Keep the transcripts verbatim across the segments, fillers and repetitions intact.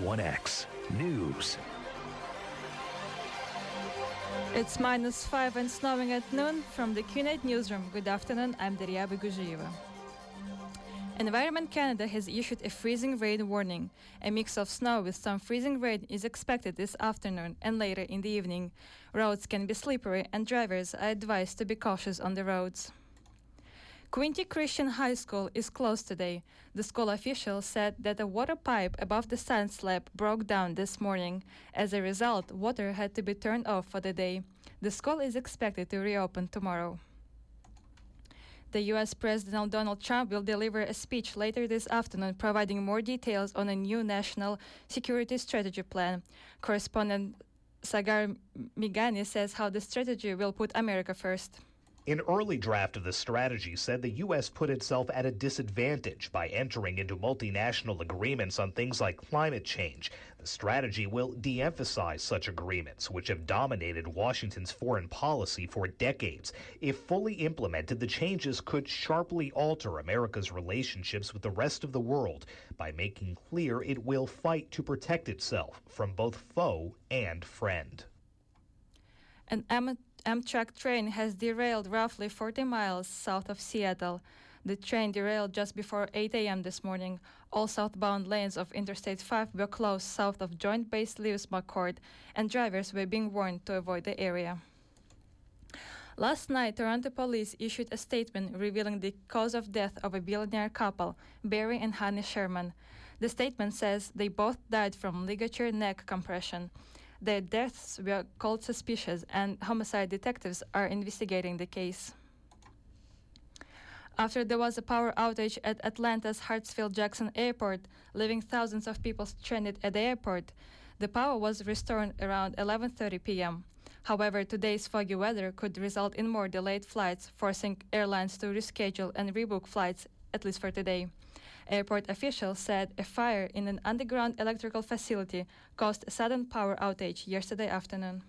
one X News. It's minus five and snowing at noon from the Q NET newsroom. Good afternoon, I'm Daria Beguzhieva. Environment Canada has issued a freezing rain warning. A mix of snow with some freezing rain is expected this afternoon and later in the evening. Roads can be slippery and drivers are advised to be cautious on the roads. Quinte Christian High School is closed today. The school officials said that a water pipe above the science slab broke down this morning. As a result, water had to be turned off for the day. The school is expected to reopen tomorrow. The U S President Donald Trump will deliver a speech later this afternoon providing more details on a new national security strategy plan. Correspondent Sagar Migani says how the strategy will put America first. An early draft of the strategy said the U S put itself at a disadvantage by entering into multinational agreements on things like climate change. The strategy will de-emphasize such agreements, which have dominated Washington's foreign policy for decades. If fully implemented, the changes could sharply alter America's relationships with the rest of the world by making clear it will fight to protect itself from both foe and friend. An Am- Amtrak train has derailed roughly forty miles south of Seattle. The train derailed just before eight a.m. this morning. All southbound lanes of Interstate five were closed south of Joint Base Lewis McChord, and drivers were being warned to avoid the area. Last night, Toronto police issued a statement revealing the cause of death of a billionaire couple, Barry and Honey Sherman. The statement says they both died from ligature neck compression. Their deaths were called suspicious, and homicide detectives are investigating the case. After there was a power outage at Atlanta's Hartsfield-Jackson Airport, leaving thousands of people stranded at the airport, the power was restored around eleven thirty p.m. However, today's foggy weather could result in more delayed flights, forcing airlines to reschedule and rebook flights, at least for today. Airport officials said a fire in an underground electrical facility caused a sudden power outage yesterday afternoon.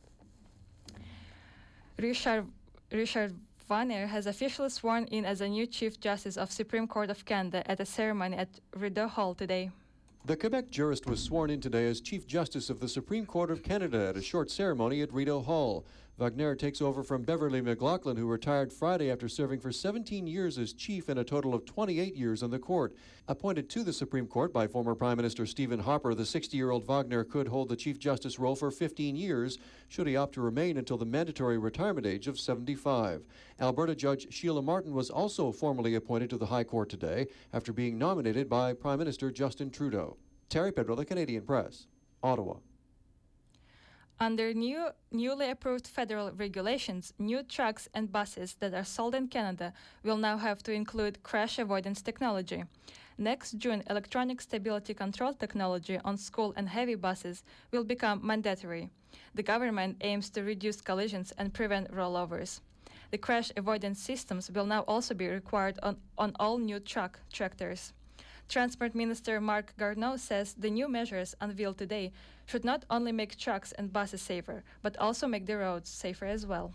Richard, Richard Vanner has officially sworn in as a new Chief Justice of Supreme Court of Canada at a ceremony at Rideau Hall today. The Quebec jurist was sworn in today as Chief Justice of the Supreme Court of Canada at a short ceremony at Rideau Hall. Wagner takes over from Beverly McLaughlin, who retired Friday after serving for seventeen years as chief and a total of twenty-eight years on the court. Appointed to the Supreme Court by former Prime Minister Stephen Harper, the sixty-year-old Wagner could hold the Chief Justice role for fifteen years, should he opt to remain until the mandatory retirement age of seventy-five. Alberta Judge Sheila Martin was also formally appointed to the High Court today after being nominated by Prime Minister Justin Trudeau. Terry Pedro, The Canadian Press, Ottawa. Under new, newly approved federal regulations, new trucks and buses that are sold in Canada will now have to include crash avoidance technology. Next June, electronic stability control technology on school and heavy buses will become mandatory. The government aims to reduce collisions and prevent rollovers. The crash avoidance systems will now also be required on, on all new truck tractors. Transport Minister Mark Garneau says the new measures unveiled today should not only make trucks and buses safer, but also make the roads safer as well.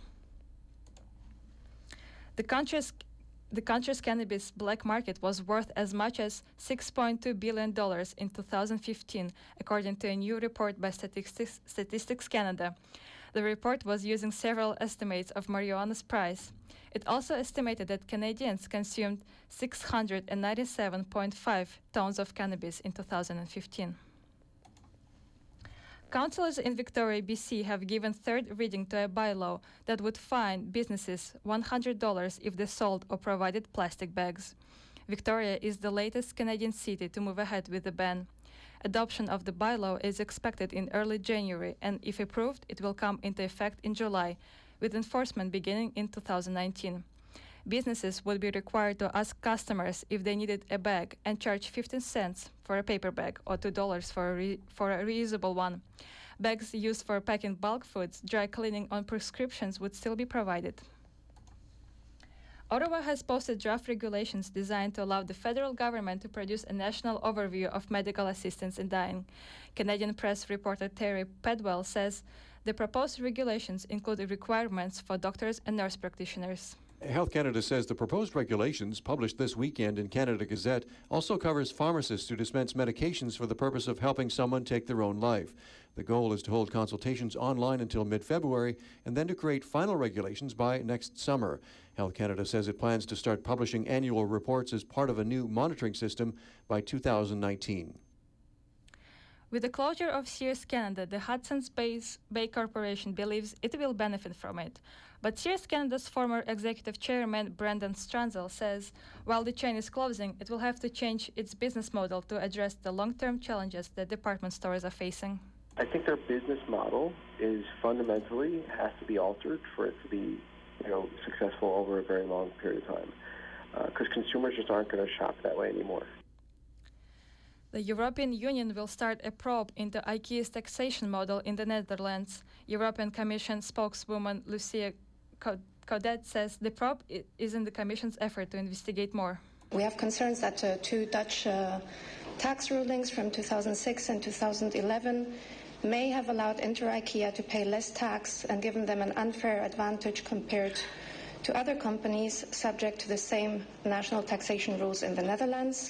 The country's, the country's cannabis black market was worth as much as six point two billion dollars in two thousand fifteen, according to a new report by Statistics, Statistics Canada. The report was using several estimates of marijuana's price. It also estimated that Canadians consumed six hundred ninety-seven point five tons of cannabis in two thousand fifteen. Councillors in Victoria, B C have given third reading to a bylaw that would fine businesses one hundred dollars if they sold or provided plastic bags. Victoria is the latest Canadian city to move ahead with the ban. Adoption of the bylaw is expected in early January, and if approved, it will come into effect in July, with enforcement beginning in two thousand nineteen. Businesses would be required to ask customers if they needed a bag and charge fifteen cents for a paper bag or two dollars for a, re- for a reusable one. Bags used for packing bulk foods, dry cleaning on prescriptions would still be provided. Ottawa has posted draft regulations designed to allow the federal government to produce a national overview of medical assistance in dying. Canadian Press reporter Terry Pedwell says the proposed regulations include requirements for doctors and nurse practitioners. Health Canada says the proposed regulations, published this weekend in Canada Gazette, also covers pharmacists who dispense medications for the purpose of helping someone take their own life. The goal is to hold consultations online until mid-February and then to create final regulations by next summer. Health Canada says it plans to start publishing annual reports as part of a new monitoring system by two thousand nineteen. With the closure of Sears Canada, the Hudson's Bay, Bay Corporation believes it will benefit from it. But Sears Canada's former executive chairman, Brendan Stranzel, says while the chain is closing, it will have to change its business model to address the long-term challenges that department stores are facing. I think their business model is fundamentally has to be altered for it to be, you know, successful over a very long period of time, because uh, consumers just aren't going to shop that way anymore. The European Union will start a probe into IKEA's taxation model in the Netherlands. European Commission spokeswoman Lucia Codet says the probe is in the Commission's effort to investigate more. We have concerns that uh, two Dutch uh, tax rulings from two thousand six and two thousand eleven may have allowed Inter-IKEA to pay less tax and given them an unfair advantage compared to other companies subject to the same national taxation rules in the Netherlands.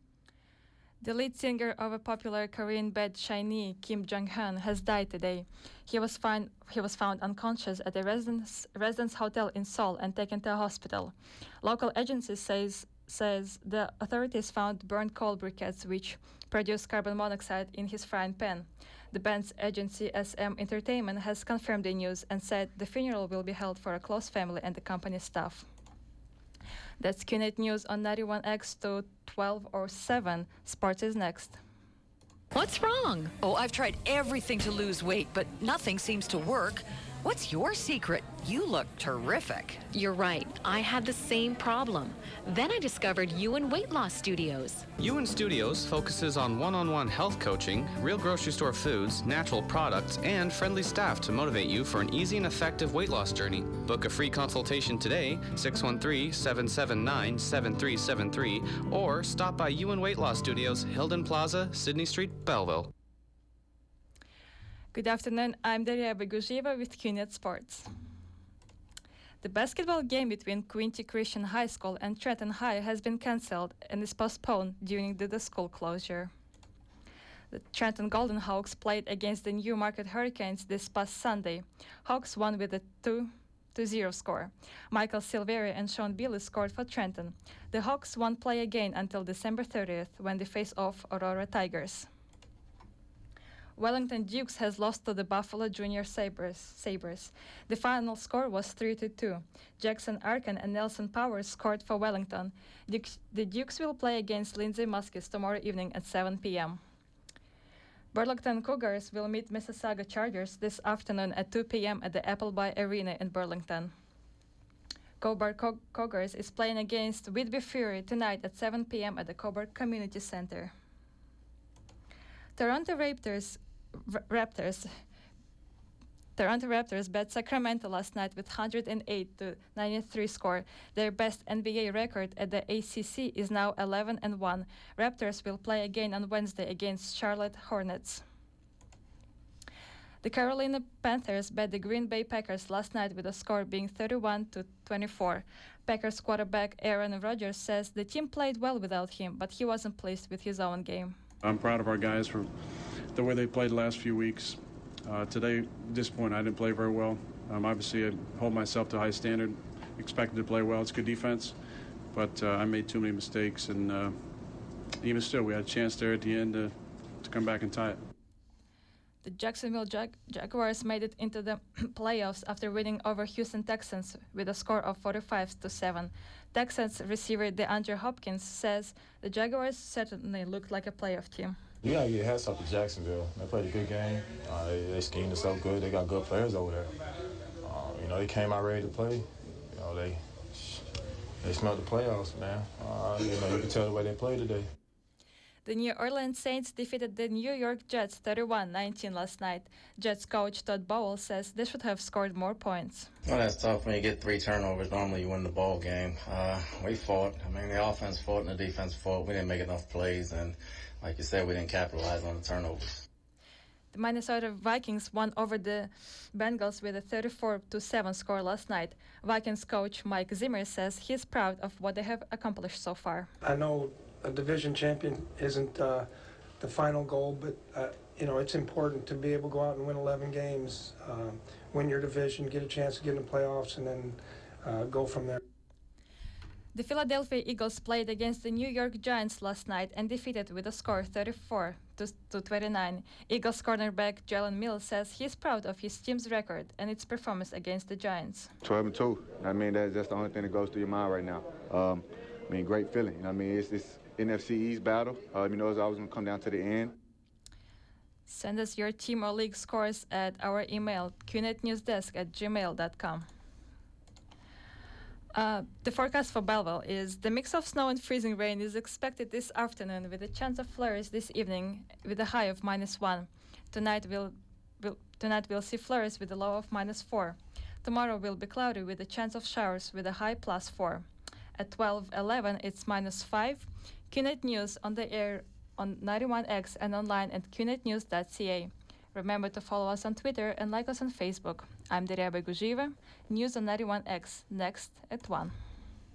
The lead singer of a popular Korean band SHINee, Kim Jong-hyun, has died today. He was found, he was found unconscious at a residence, residence hotel in Seoul and taken to a hospital. Local agencies says says the authorities found burnt coal briquettes which produce carbon monoxide in his frying pan. The band's agency S M Entertainment has confirmed the news and said the funeral will be held for a close family and the company staff. That's Q Net News on ninety-one X to twelve or seven. Sports is next. What's wrong? Oh, I've tried everything to lose weight, but nothing seems to work. What's your secret? You look terrific. You're right. I had the same problem. Then I discovered Ewan Weight Loss Studios. Ewan Studios focuses on one-on-one health coaching, real grocery store foods, natural products, and friendly staff to motivate you for an easy and effective weight loss journey. Book a free consultation today, six one three, seven seven nine, seven three seven three, or stop by Ewan Weight Loss Studios, Hilden Plaza, Sydney Street, Belleville. Good afternoon, I'm Daria Beguzhieva with Q Net Sports. The basketball game between Quinte Christian High School and Trenton High has been cancelled and is postponed during the, the school closure. The Trenton Golden Hawks played against the Newmarket Hurricanes this past Sunday. Hawks won with a two to zero score. Michael Silveri and Sean Bealey scored for Trenton. The Hawks won't play again until December thirtieth when they face off Aurora Tigers. Wellington Dukes has lost to the Buffalo Junior Sabres. Sabres. The final score was three to two. Jackson Arkin and Nelson Powers scored for Wellington. Dukes, the Dukes will play against Lindsay Muskets tomorrow evening at seven p.m. Burlington Cougars will meet Mississauga Chargers this afternoon at two p.m. at the Appleby Arena in Burlington. Cobourg Co- Cougars is playing against Whitby Fury tonight at seven p.m. at the Cobourg Community Center. Toronto Raptors, R- Raptors, Toronto Raptors beat Sacramento last night with one hundred eight to ninety-three score. Their best N B A record at the A C C is now eleven and one. Raptors will play again on Wednesday against Charlotte Hornets. The Carolina Panthers beat the Green Bay Packers last night with a score being thirty-one to twenty-four. Packers quarterback Aaron Rodgers says the team played well without him, but he wasn't pleased with his own game. I'm proud of our guys for the way they played the last few weeks. Uh, today, disappointed I didn't play very well. Um, obviously, I hold myself to a high standard, expected to play well. It's good defense, but uh, I made too many mistakes, and uh, even still, we had a chance there at the end to, to come back and tie it. The Jacksonville Jag- Jaguars made it into the playoffs after winning over Houston Texans with a score of forty-five to seven. Texans receiver DeAndre Hopkins says the Jaguars certainly looked like a playoff team. You gotta get hats off to Jacksonville. They played a good game. Uh, they, they schemed us up good. They got good players over there. Uh, you know, they came out ready to play. You know, they they smelled the playoffs, man. Uh, you know, you can tell the way they played today. The New Orleans Saints defeated the New York Jets thirty-one nineteen last night. Jets coach Todd Bowles says they should have scored more points. Well, that's tough when you get three turnovers. Normally you win the ball game. Uh, we fought. I mean, the offense fought and the defense fought. We didn't make enough plays, and like you said, we didn't capitalize on the turnovers. The Minnesota Vikings won over the Bengals with a thirty-four to seven score last night. Vikings coach Mike Zimmer says he's proud of what they have accomplished so far. I know a division champion isn't uh, the final goal, but uh, you know, it's important to be able to go out and win eleven games, uh, win your division, get a chance to get in the playoffs, and then uh, go from there. The Philadelphia Eagles played against the New York Giants last night and defeated with a score thirty-four to twenty-nine. Eagles cornerback Jalen Mills says he's proud of his team's record and its performance against the Giants. twelve and two. I mean, that's just the only thing that goes through your mind right now. Um, I mean, great feeling. You know, I mean, it's this N F C East battle. Uh, you know, it's always going to come down to the end. Send us your team or league scores at our email, q net newsdesk at gmail dot com. Uh, the forecast for Belleville is the mix of snow and freezing rain is expected this afternoon with a chance of flurries this evening with a high of minus one. Tonight we'll, we'll, tonight we'll see flurries with a low of minus four. Tomorrow will be cloudy with a chance of showers with a high plus four. At twelve eleven it's minus five. Q net News on the air on ninety-one X and online at q net news dot c a. Remember to follow us on Twitter and like us on Facebook. I'm Daria Beguzieva. News on ninety-one X, next at one.